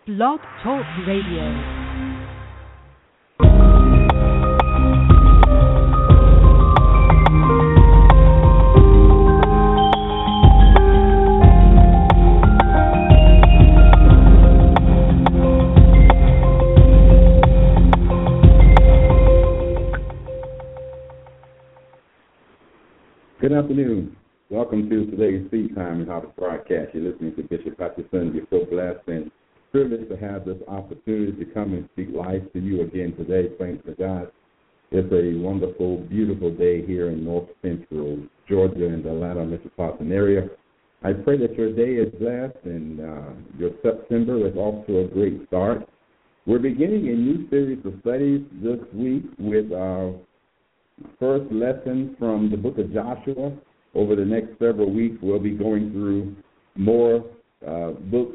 Blog Talk Radio. Good afternoon. Welcome to today's Seed Time and Harvest broadcast. You're listening to Bishop Patterson. We're so blessed and privileged to have this opportunity to come and speak life to you again today. Thanks to God. It's a wonderful, beautiful day here in North Central Georgia and the Atlanta metropolitan area. I pray that your day is blessed and your September is off to a great start. We're beginning a new series of studies this week with our first lesson from the book of Joshua. Over the next several weeks, we'll be going through more books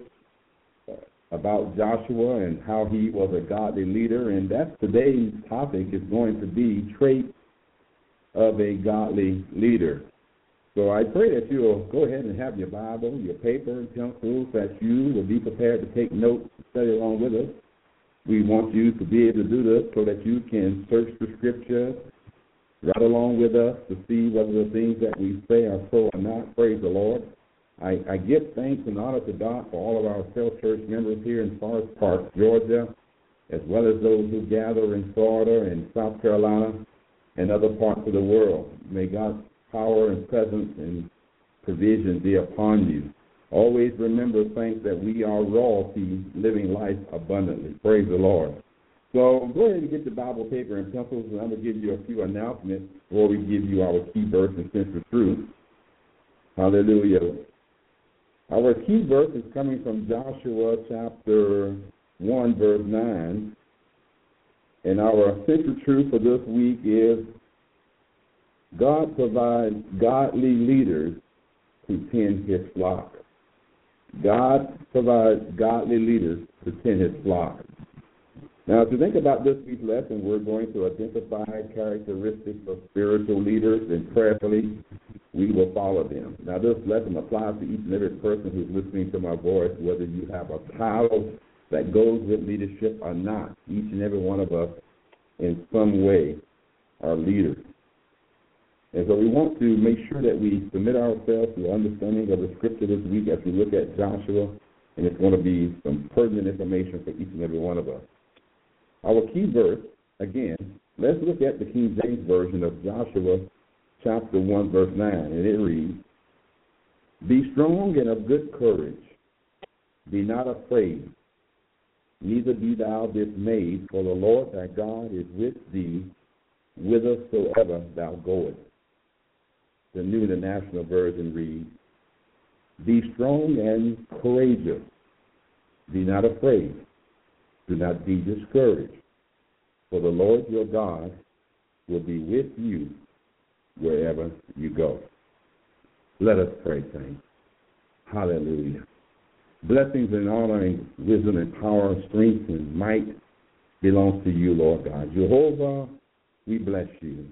about Joshua and how he was a godly leader. And that's today's topic is going to be traits of a godly leader. So I pray that you'll go ahead and have your Bible, your paper and pencils, that you will be prepared to take notes and study along with us. We want you to be able to do this so that you can search the scripture right along with us to see whether the things that we say are so or not. Praise the Lord. I give thanks and honor to God for all of our fellow church members here in Forest Park, Georgia, as well as those who gather in Florida and South Carolina and other parts of the world. May God's power and presence and provision be upon you. Always remember, saints, that we are royalty living life abundantly. Praise the Lord. So go ahead and get the Bible, paper, and pencils, and I'm going to give you a few announcements before we give you our key verse and central truth. Hallelujah. Our key verse is coming from Joshua chapter 1, verse 9. And our central truth for this week is God provides godly leaders to tend his flock. God provides godly leaders to tend his flock. Now, to think about this week's lesson, we're going to identify characteristics of spiritual leaders, and prayerfully, we will follow them. Now, this lesson applies to each and every person who's listening to my voice, whether you have a title that goes with leadership or not. Each and every one of us, in some way, are leaders. And so we want to make sure that we submit ourselves to the understanding of the scripture this week as we look at Joshua, and it's going to be some pertinent information for each and every one of us. Our key verse, again, let's look at the King James Version of Joshua chapter 1, verse 9, and it reads, Be strong and of good courage. Be not afraid, neither be thou dismayed, for the Lord thy God is with thee whithersoever thou goest. The New International Version reads, Be strong and courageous. Be not afraid. Do not be discouraged, for the Lord your God will be with you wherever you go. Let us pray, saints. Hallelujah. Blessings and honor and wisdom and power, strength and might belongs to you, Lord God. Jehovah, we bless you.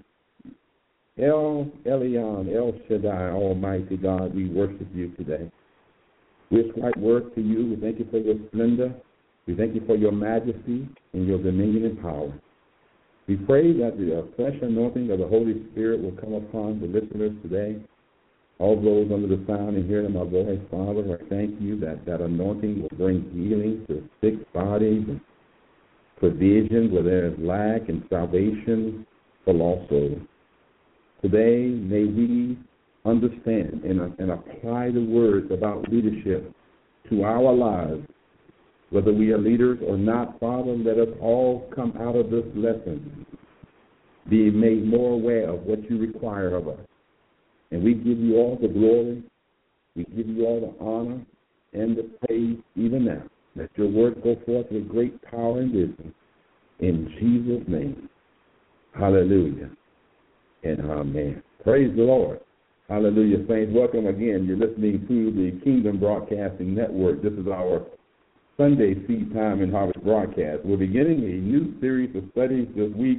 El Elyon, El Shaddai, Almighty God, we worship you today. We ascribe worth to you. We thank you for your splendor. We thank you for your majesty and your dominion and power. We pray that the fresh anointing of the Holy Spirit will come upon the listeners today. All those under the sound and hearing of my voice, Father, I thank you that that anointing will bring healing to sick bodies and provision where there is lack and salvation for lost souls. Today, may we understand and apply the words about leadership to our lives. Whether we are leaders or not, Father, let us all come out of this lesson, be made more aware of what you require of us. And we give you all the glory, we give you all the honor and the praise even now. Let your word go forth with great power and wisdom. In Jesus' name, hallelujah and amen. Praise the Lord. Hallelujah, saints. Welcome again. You're listening to the Kingdom Broadcasting Network. This is our Sunday Seed Time and Harvest broadcast. We're beginning a new series of studies this week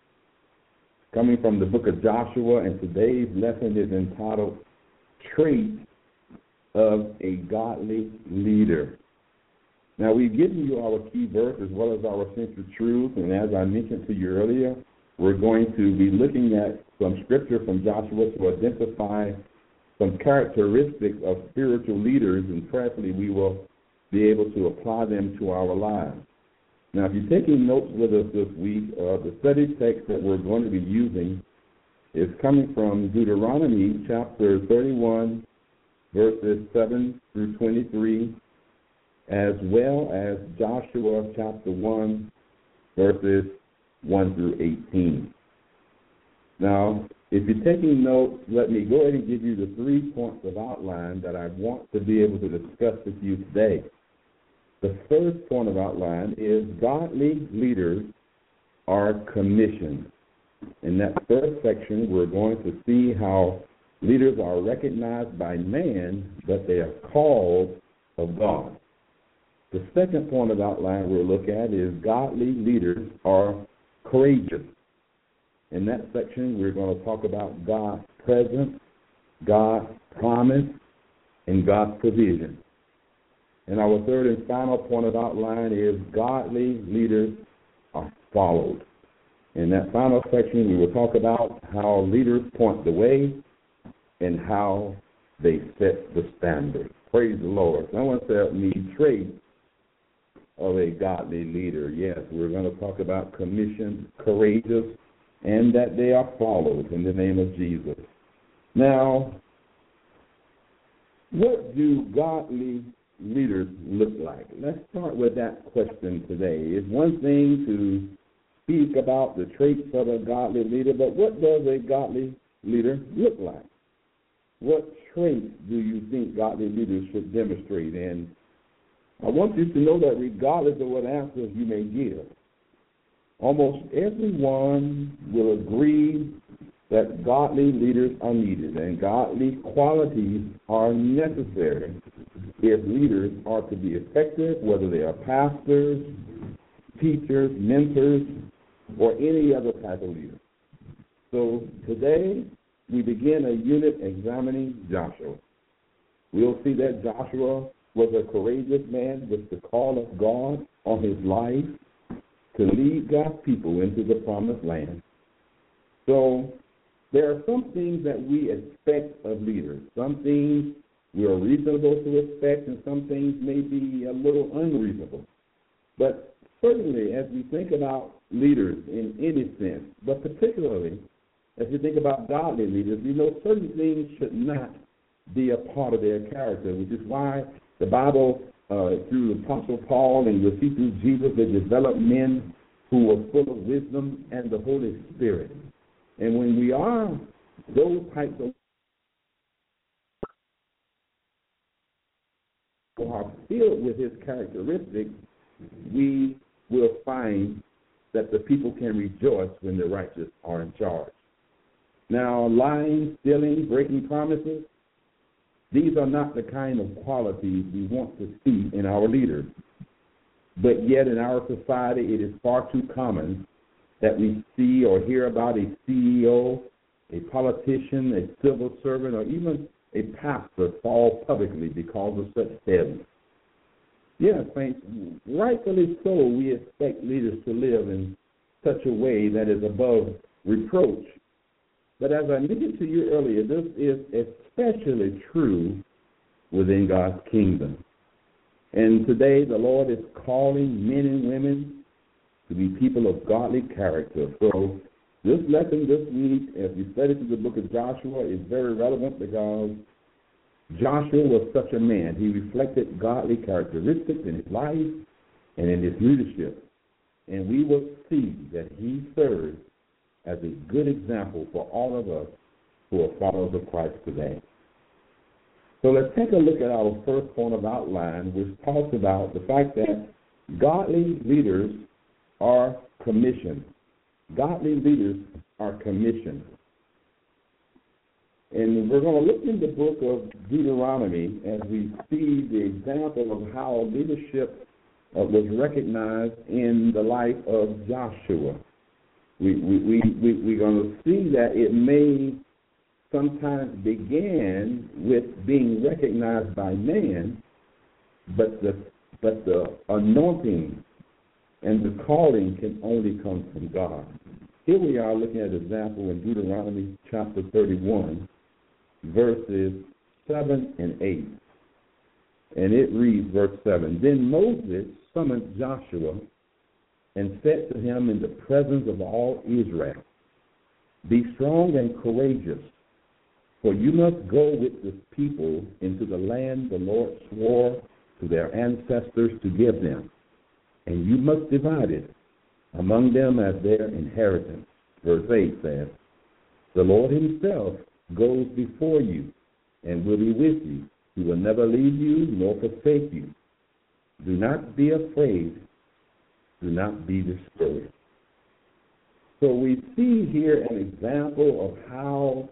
coming from the book of Joshua, and today's lesson is entitled Traits of a Godly Leader. Now, we've given you our key verse as well as our central truth, and as I mentioned to you earlier, we're going to be looking at some scripture from Joshua to identify some characteristics of spiritual leaders, and prayerfully we will be able to apply them to our lives. Now, if you're taking notes with us this week, the study text that we're going to be using is coming from Deuteronomy chapter 31, verses 7 through 23, as well as Joshua chapter 1, verses 1 through 18. Now, if you're taking notes, let me go ahead and give you the 3 points of outline that I want to be able to discuss with you today. The first point of outline is godly leaders are commissioned. In that first section, we're going to see how leaders are recognized by man, but they are called of God. The second point of outline we'll look at is godly leaders are courageous. In that section, we're going to talk about God's presence, God's promise, and God's provision. And our third and final point of outline is godly leaders are followed. In that final section, we will talk about how leaders point the way and how they set the standard. Praise the Lord. Someone said me traits of a godly leader. Yes, we're going to talk about commissioned, courageous, and that they are followed in the name of Jesus. Now, what do godly leaders look like? Let's start with that question today. It's one thing to speak about the traits of a godly leader, but what does a godly leader look like? What traits do you think godly leaders should demonstrate? And I want you to know that regardless of what answers you may give, almost everyone will agree that godly leaders are needed and godly qualities are necessary if leaders are to be effective, whether they are pastors, teachers, mentors, or any other type of leader. So today we begin a unit examining Joshua. We'll see that Joshua was a courageous man with the call of God on his life to lead God's people into the promised land. So there are some things that we expect of leaders. Some things we are reasonable to expect, and some things may be a little unreasonable. But certainly, as we think about leaders in any sense, but particularly as we think about godly leaders, we know certain things should not be a part of their character, which is why the Bible, through the Apostle Paul and you'll see through Jesus, they developed men who were full of wisdom and the Holy Spirit. And when we are those types of who are filled with his characteristics, we will find that the people can rejoice when the righteous are in charge. Now, lying, stealing, breaking promises, these are not the kind of qualities we want to see in our leaders. But yet in our society, it is far too common that we see or hear about a CEO, a politician, a civil servant, or even a pastor fall publicly because of such failures. Yes, saints, rightfully so, we expect leaders to live in such a way that is above reproach. But as I mentioned to you earlier, this is especially true within God's kingdom. And today the Lord is calling men and women to be people of godly character. So this lesson this week, as we study through the book of Joshua, is very relevant because Joshua was such a man. He reflected godly characteristics in his life and in his leadership. And we will see that he served as a good example for all of us who are followers of Christ today. So let's take a look at our first point of outline, which talks about the fact that godly leaders are commissioned. Godly leaders are commissioned. And we're going to look in the book of Deuteronomy as we see the example of how leadership was recognized in the life of Joshua. We're going to see that it may sometimes begin with being recognized by man, but the but the anointing and the calling can only come from God. Here we are looking at an example in Deuteronomy chapter 31, verses 7 and 8. And it reads, verse 7, Then Moses summoned Joshua and said to him in the presence of all Israel, Be strong and courageous, for you must go with this people into the land the Lord swore to their ancestors to give them, and you must divide it among them as their inheritance. Verse 8 says, The Lord himself goes before you and will be with you. He will never leave you nor forsake you. Do not be afraid. Do not be discouraged. So we see here an example of how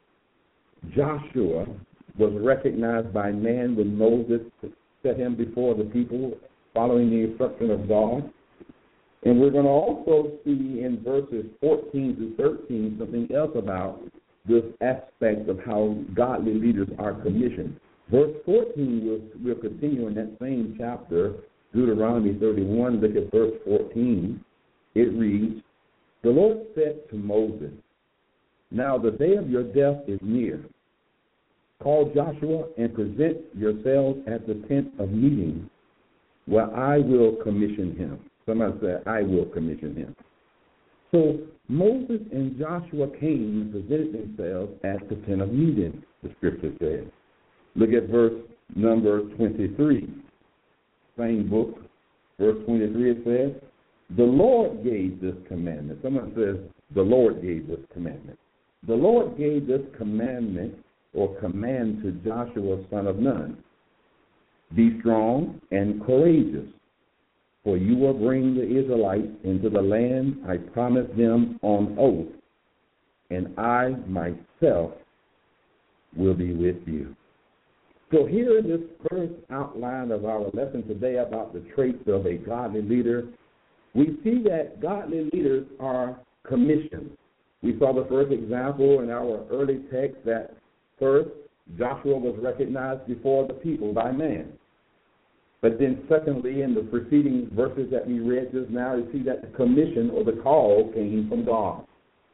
Joshua was recognized by man when Moses set him before the people following the instruction of God. And we're going to also see in verses 14 to 13 something else about this aspect of how godly leaders are commissioned. Verse 14, we'll continue in that same chapter, Deuteronomy 31. Look at verse 14. It reads, The Lord said to Moses, Now the day of your death is near. Call Joshua and present yourselves at the tent of meeting, where I will commission him. Somebody said, I will commission him. So Moses and Joshua came and presented themselves at the tent of meeting, the scripture says. Look at verse number 23. Same book, verse 23, it says, The Lord gave this commandment. Someone says, the Lord gave this commandment. The Lord gave this commandment or command to Joshua, son of Nun. Be strong and courageous, for you will bring the Israelites into the land I promised them on oath, and I myself will be with you. So here in this first outline of our lesson today about the traits of a godly leader, we see that godly leaders are commissioned. We saw the first example in our early text that first, Joshua was recognized before the people by man. But then secondly, in the preceding verses that we read just now, we see that the commission or the call came from God.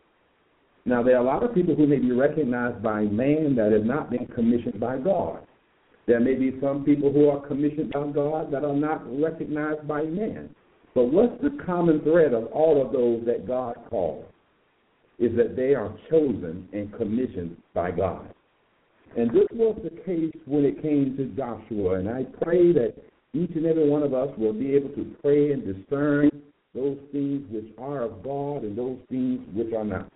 Now, there are a lot of people who may be recognized by man that have not been commissioned by God. There may be some people who are commissioned by God that are not recognized by man. But what's the common thread of all of those that God calls? Is that they are chosen and commissioned by God. And this was the case when it came to Joshua. And I pray that each and every one of us will be able to pray and discern those things which are of God and those things which are not.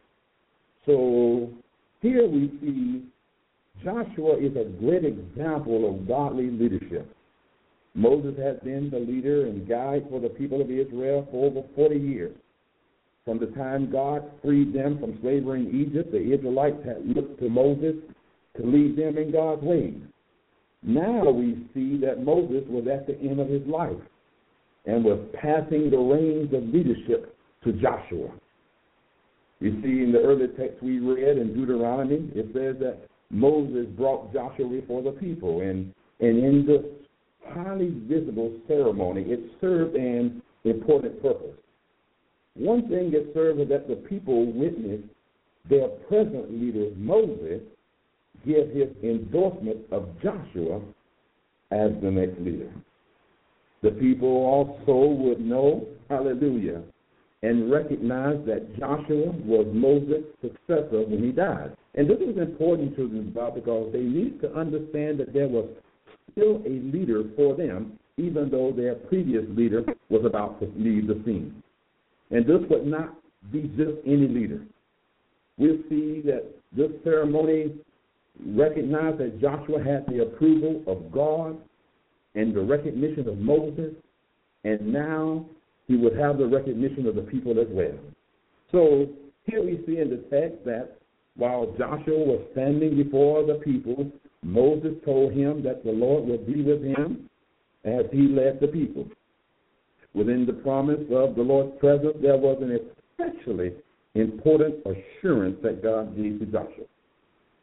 So here we see Joshua is a great example of godly leadership. Moses has been the leader and guide for the people of Israel for over 40 years. From the time God freed them from slavery in Egypt, the Israelites had looked to Moses to lead them in God's ways. Now we see that Moses was at the end of his life and was passing the reins of leadership to Joshua. You see in the early text we read in Deuteronomy, it says that Moses brought Joshua before the people, and in this highly visible ceremony, it served an important purpose. One thing it served is that the people witnessed their present leader, Moses, give his endorsement of Joshua as the next leader. The people also would know, hallelujah, and recognize that Joshua was Moses' successor when he died. And this is important to them because they need to understand that there was still a leader for them, even though their previous leader was about to leave the scene. And this would not be just any leader. We'll see that this ceremony recognized that Joshua had the approval of God and the recognition of Moses, and now he would have the recognition of the people as well. So here we see in the text that while Joshua was standing before the people, Moses told him that the Lord would be with him as he led the people. Within the promise of the Lord's presence, there was an especially important assurance that God gave to Joshua.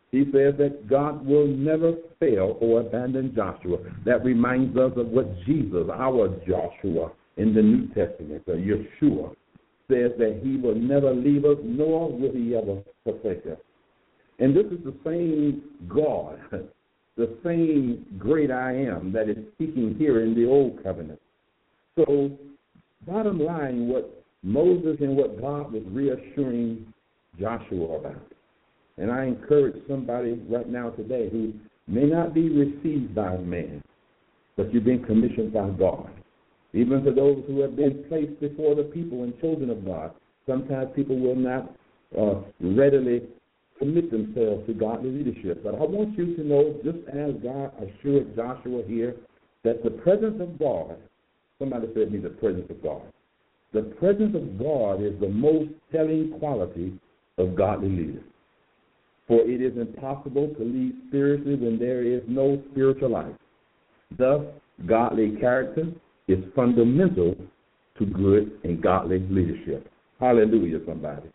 He says that God will never fail or abandon Joshua. That reminds us of what Jesus, our Joshua in the New Testament, Yeshua, says that he will never leave us, nor will he ever forsake us. And this is the same God, the same great I am that is speaking here in the Old Covenant. So, bottom line, what Moses and what God was reassuring Joshua about. And I encourage somebody right now today who may not be received by man, but you've been commissioned by God. Even for those who have been placed before the people and children of God, sometimes people will not readily commit themselves to godly leadership. But I want you to know, just as God assured Joshua here, that the presence of God, somebody said to me, the presence of God. The presence of God is the most telling quality of godly leaders. For it is impossible to lead spiritually when there is no spiritual life. Thus, godly character is fundamental to good and godly leadership. Hallelujah, somebody.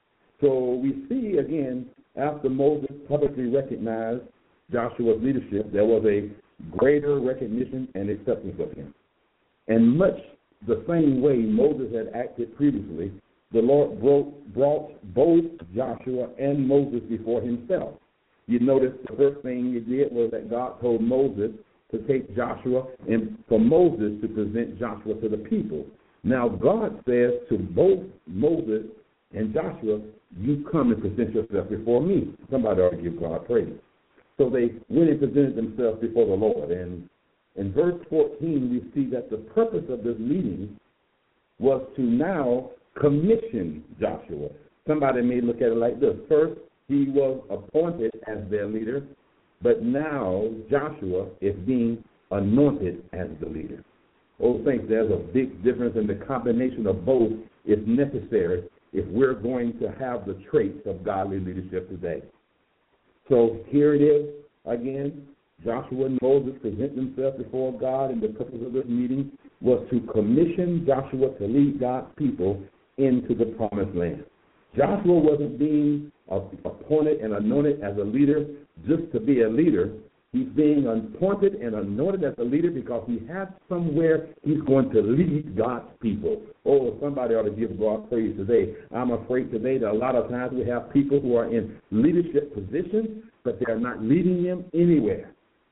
So we see, again, after Moses publicly recognized Joshua's leadership, there was a greater recognition and acceptance of him. And much the same way Moses had acted previously, the Lord brought both Joshua and Moses before himself. You notice the first thing he did was that God told Moses to take Joshua and for Moses to present Joshua to the people. Now God says to both Moses and Joshua, you come and present yourself before me. Somebody ought to give God praise. So they went and presented themselves before the Lord. And in verse 14, we see that the purpose of this meeting was to now commission Joshua. Somebody may look at it like this. First, he was appointed as their leader, but now Joshua is being anointed as the leader. Oh, saints, there's a big difference, in the combination of both is necessary if we're going to have the traits of godly leadership today. So here it is again. Joshua and Moses present themselves before God, and the purpose of this meeting was to commission Joshua to lead God's people into the promised land. Joshua wasn't being appointed and anointed as a leader just to be a leader. He's being appointed and anointed as a leader because he has somewhere he's going to lead God's people. Oh, somebody ought to give God praise today. I'm afraid today that a lot of times we have people who are in leadership positions, but they're not leading them anywhere.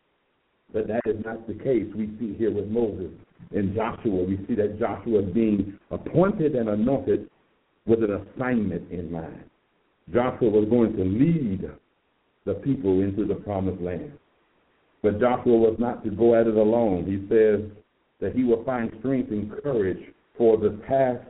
But that is not the case. We see here with Moses and Joshua. We see that Joshua is being appointed and anointed with an assignment in mind. Joshua was going to lead the people into the promised land. But Joshua was not to go at it alone. He says that he will find strength and courage for the task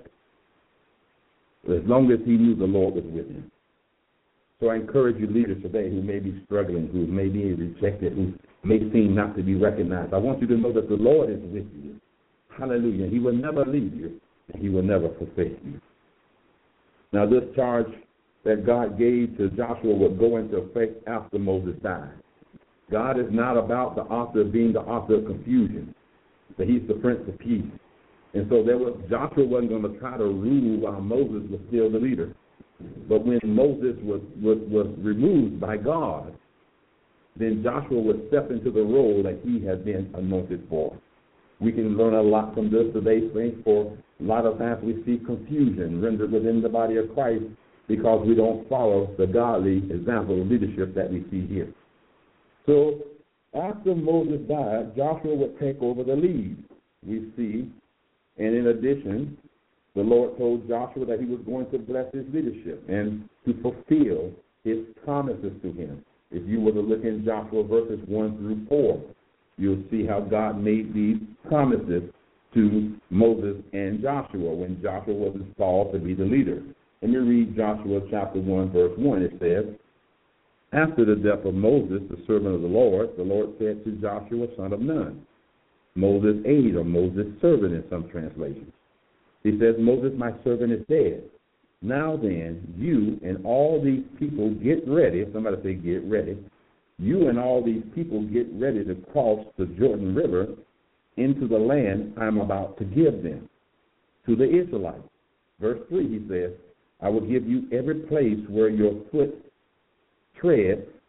as long as he knew the Lord was with him. So I encourage you leaders today who may be struggling, who may be rejected, who may seem not to be recognized. I want you to know that the Lord is with you. Hallelujah. He will never leave you, and he will never forsake you. Now, this charge that God gave to Joshua would go into effect after Moses died. God is not about the author being the author of confusion, but he's the Prince of Peace. And so Joshua wasn't going to try to rule while Moses was still the leader. But when Moses was removed by God, then Joshua would step into the role that he had been anointed for. We can learn a lot from this today, saints, for a lot of times we see confusion rendered within the body of Christ because we don't follow the godly example of leadership that we see here. So after Moses died, Joshua would take over the lead, we see. And in addition, the Lord told Joshua that he was going to bless his leadership and to fulfill his promises to him. If you were to look in Joshua verses 1 through 4, you'll see how God made these promises to Moses and Joshua when Joshua was installed to be the leader. Let me read Joshua chapter 1, verse 1. It says, after the death of Moses, the servant of the Lord said to Joshua, son of Nun, Moses' aide, or Moses' servant in some translations. He says, Moses, my servant, is dead. Now then, you and all these people get ready. Somebody say, get ready. You and all these people get ready to cross the Jordan River into the land I'm about to give them, to the Israelites. Verse 3, he says, I will give you every place where your foot treads,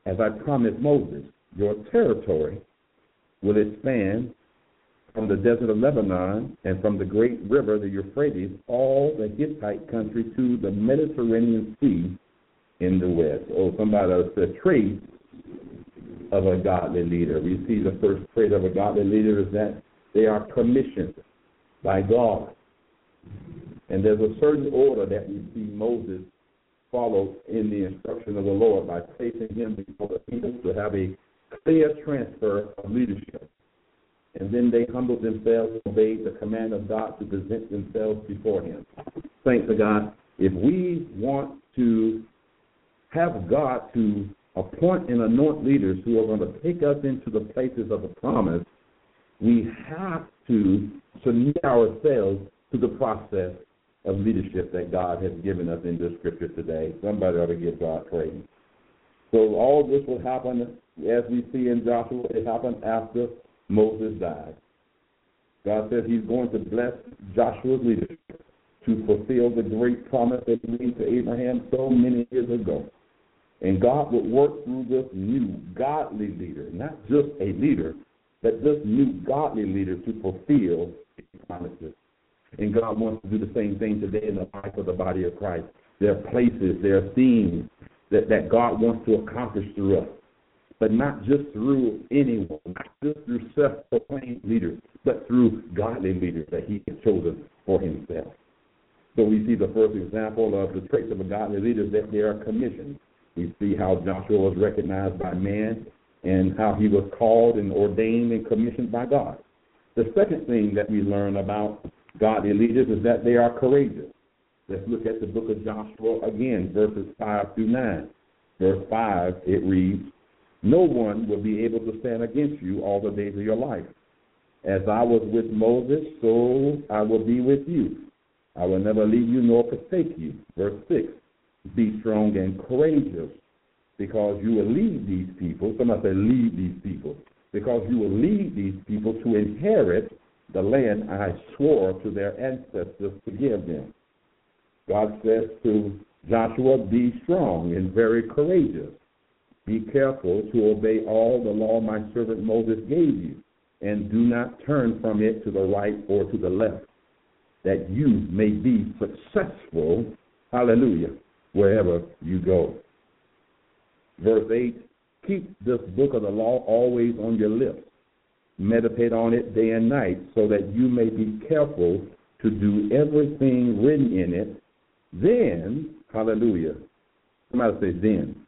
as I promised Moses, your territory will expand from the desert of Lebanon and from the great river, the Euphrates, all the Hittite country to the Mediterranean Sea in the west. Oh, somebody else said trait of a godly leader. We see the first trait of a godly leader is that they are commissioned by God. And there's a certain order that we see Moses follow in the instruction of the Lord by placing him before the people to have a clear transfer of leadership. And then they humbled themselves and obeyed the command of God to present themselves before him. Thanks to God, if we want to have God to appoint and anoint leaders who are going to take us into the places of the promise, we have to submit ourselves to the process of leadership that God has given us in this scripture today. Somebody ought to give God praise. So all this will happen, as we see in Joshua, it happened after Moses died. God says he's going to bless Joshua's leadership to fulfill the great promise that he made to Abraham so many years ago. And God would work through this new godly leader, not just a leader, but this new godly leader to fulfill his promises. And God wants to do the same thing today in the life of the body of Christ. There are places, there are themes that God wants to accomplish through us, but not just through anyone, not just through self-proclaimed leaders, but through godly leaders that he has chosen for himself. So we see the first example of the traits of a godly leader is that they are commissioned. We see how Joshua was recognized by man and how he was called and ordained and commissioned by God. The second thing that we learn about godly leaders is that they are courageous. Let's look at the book of Joshua again, verses 5 through 9. Verse 5, it reads, no one will be able to stand against you all the days of your life. As I was with Moses, so I will be with you. I will never leave you nor forsake you. Verse 6, be strong and courageous, because you will lead these people. Somebody say, lead these people. Because you will lead these people to inherit the land I swore to their ancestors to give them. God says to Joshua, be strong and very courageous. Be careful to obey all the law my servant Moses gave you, and do not turn from it to the right or to the left, that you may be successful, hallelujah, wherever you go. Verse 8, keep this book of the law always on your lips. Meditate on it day and night, so that you may be careful to do everything written in it. Then, hallelujah, somebody say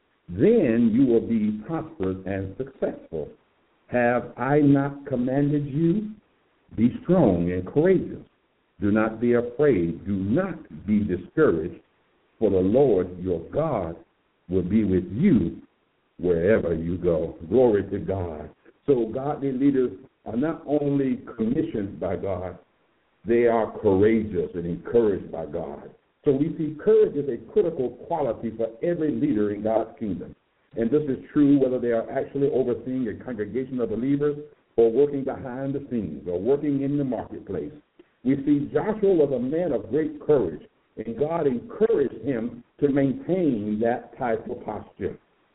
then you will be prosperous and successful. Have I not commanded you? Be strong and courageous. Do not be afraid. Do not be discouraged, for the Lord your God will be with you wherever you go. Glory to God. So godly leaders are not only commissioned by God, they are courageous and encouraged by God. So we see courage is a critical quality for every leader in God's kingdom. And this is true whether they are actually overseeing a congregation of believers or working behind the scenes or working in the marketplace. We see Joshua was a man of great courage, and God encouraged him to maintain that type of posture.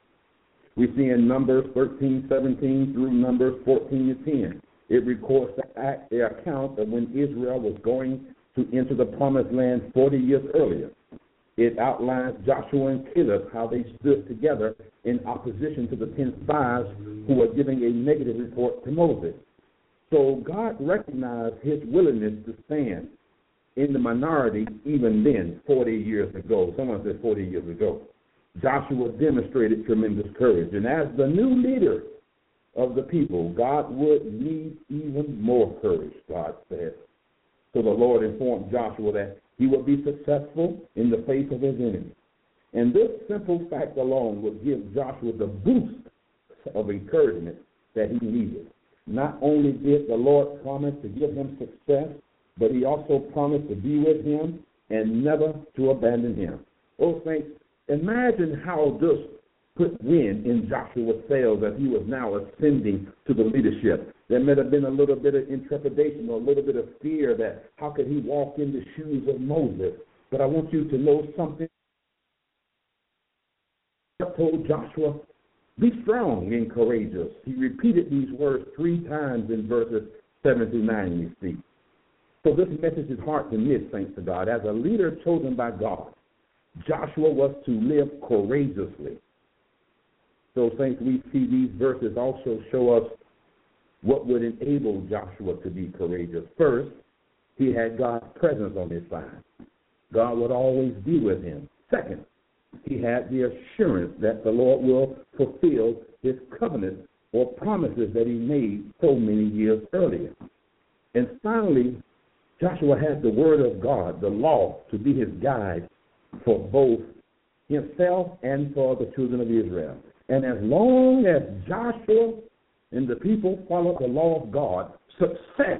We see in Numbers 13:17 through Numbers 14:10, it records the account of when Israel was going to enter the promised land 40 years earlier. It outlines Joshua and Caleb, how they stood together in opposition to the 10 spies who were giving a negative report to Moses. So God recognized his willingness to stand in the minority even then, 40 years ago. Someone said 40 years ago. Joshua demonstrated tremendous courage. And as the new leader of the people, God would need even more courage, God said. So the Lord informed Joshua that he would be successful in the face of his enemies. And this simple fact alone would give Joshua the boost of encouragement that he needed. Not only did the Lord promise to give him success, but he also promised to be with him and never to abandon him. Oh, saints, imagine how this put wind in Joshua's sails as he was now ascending to the leadership. There may have been a little bit of intrepidation or a little bit of fear that how could he walk in the shoes of Moses? But I want you to know something. God told Joshua, Be strong and courageous. He repeated these words 3 times in verses 7 through 9, you see. So this message is hard to miss, thanks to God. As a leader chosen by God, Joshua was to live courageously. So, saints, we see these verses also show us what would enable Joshua to be courageous. First, he had God's presence on his side. God would always be with him. Second, he had the assurance that the Lord will fulfill his covenant or promises that he made so many years earlier. And finally, Joshua had the word of God, the law, to be his guide for both himself and for the children of Israel. And as long as Joshua and the people followed the law of God, success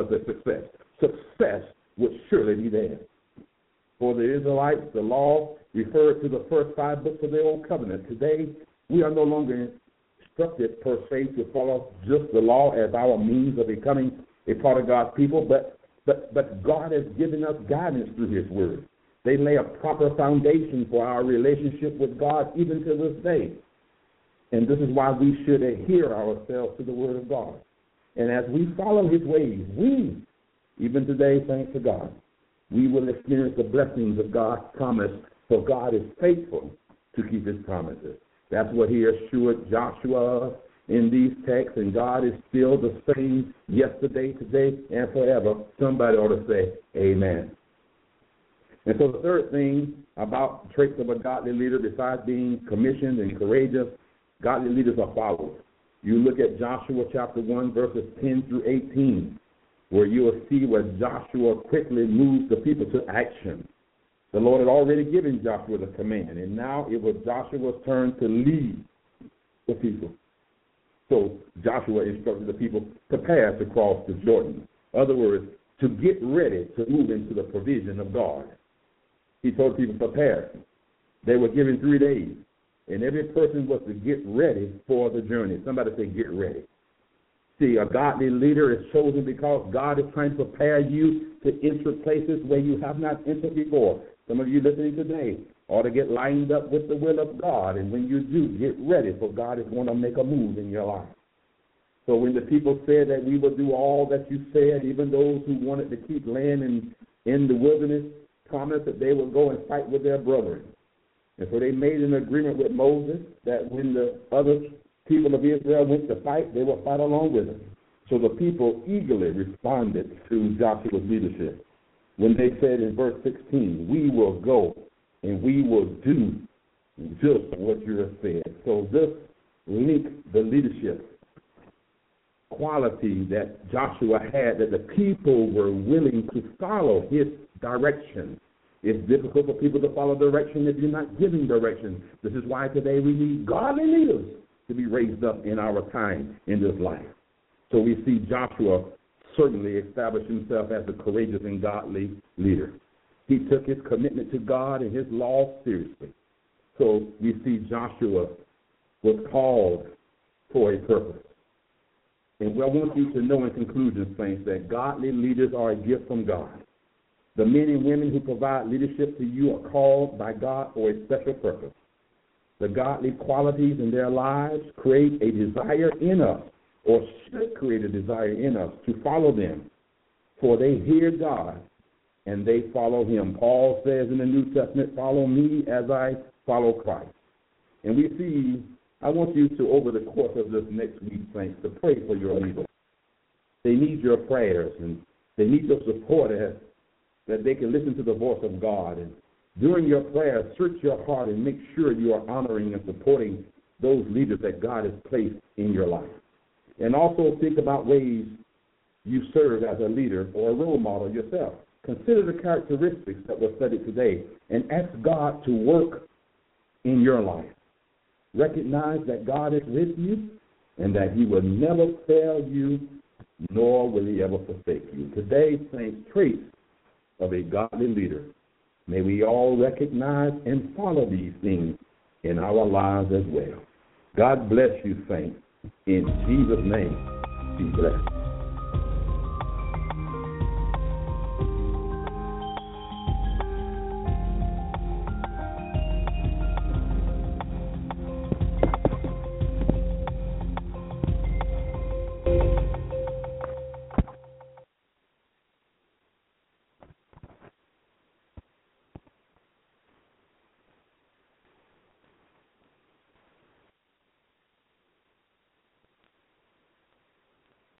would surely be there. For the Israelites, the law referred to the first 5 books of the Old Covenant. Today, we are no longer instructed per se to follow just the law as our means of becoming a part of God's people, but God has given us guidance through his word. They lay a proper foundation for our relationship with God even to this day. And this is why we should adhere ourselves to the word of God. And as we follow his ways, we, even today, thanks to God, we will experience the blessings of God's promise, for God is faithful to keep his promises. That's what he assured Joshua in these texts, and God is still the same yesterday, today, and forever. Somebody ought to say amen. And so the third thing about traits of a godly leader, besides being commissioned and courageous, godly leaders are followers. You look at Joshua chapter 1, verses 10 through 18, where you will see where Joshua quickly moved the people to action. The Lord had already given Joshua the command, and now it was Joshua's turn to lead the people. So Joshua instructed the people, prepare to cross the Jordan. In other words, to get ready to move into the provision of God. He told people, prepare. They were given 3 days, and every person was to get ready for the journey. Somebody say, get ready. See, a godly leader is chosen because God is trying to prepare you to enter places where you have not entered before. Some of you listening today ought to get lined up with the will of God, and when you do, get ready, for God is going to make a move in your life. So when the people said that we would do all that you said, even those who wanted to keep land in the wilderness promised that they would go and fight with their brethren. And so they made an agreement with Moses that when the other people of Israel went to fight, they would fight along with them. So the people eagerly responded to Joshua's leadership when they said in verse 16, we will go and we will do just what you have said. So this links the leadership quality that Joshua had, that the people were willing to follow his direction. It's difficult for people to follow direction if you're not giving direction. This is why today we need godly leaders to be raised up in our time in this life. So we see Joshua certainly establish himself as a courageous and godly leader. He took his commitment to God and his law seriously. So we see Joshua was called for a purpose. And I want you to know in conclusion, saints, that godly leaders are a gift from God. The men and women who provide leadership to you are called by God for a special purpose. The godly qualities in their lives create a desire in us, or should create a desire in us, to follow them. For they hear God and they follow him. Paul says in the New Testament, follow me as I follow Christ. And we see, I want you to, over the course of this next week, saints, to pray for your leaders. They need your prayers, and they need your support that they can listen to the voice of God. And during your prayers, search your heart and make sure you are honoring and supporting those leaders that God has placed in your life. And also think about ways you serve as a leader or a role model yourself. Consider the characteristics that were studied today and ask God to work in your life. Recognize that God is with you and that he will never fail you, nor will he ever forsake you. Today, saints, traits of a godly leader. May we all recognize and follow these things in our lives as well. God bless you, saints. In Jesus' name, be blessed.